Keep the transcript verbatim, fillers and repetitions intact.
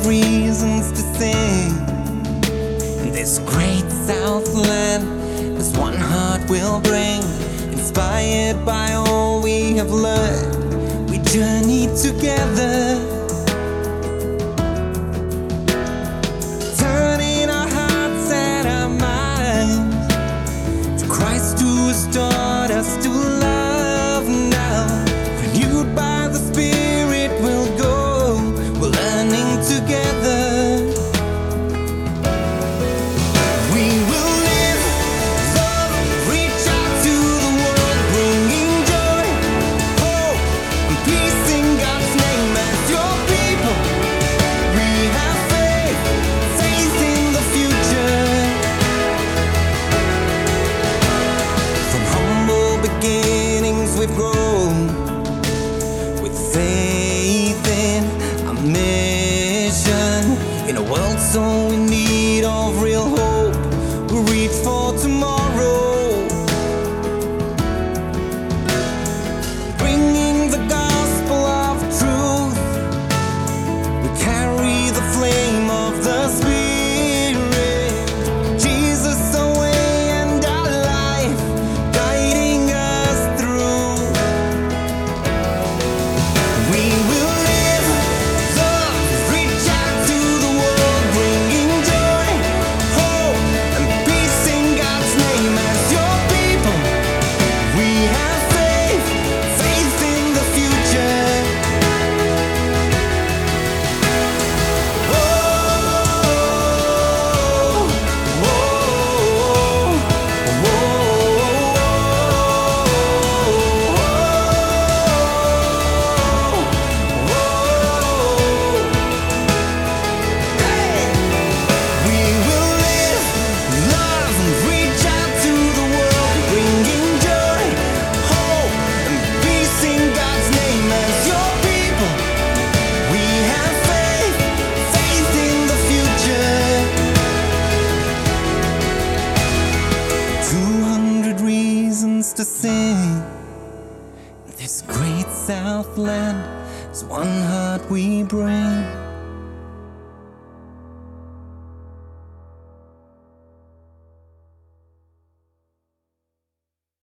reasons to sing. This great Southland, this one heart will bring. Inspired by all we have learned, we journey together, turning our hearts and our minds to Christ who has taught us to love now. Renewed by the Spirit we'll go, we're learning together. We've grown with faith in our mission. In a world so in need of real hope, we'll reach for tomorrow, bringing the gospel of truth. We carry the flame of the Spirit, Jesus our way and our life, guiding us. To sing this great Southland, is one heart we bring.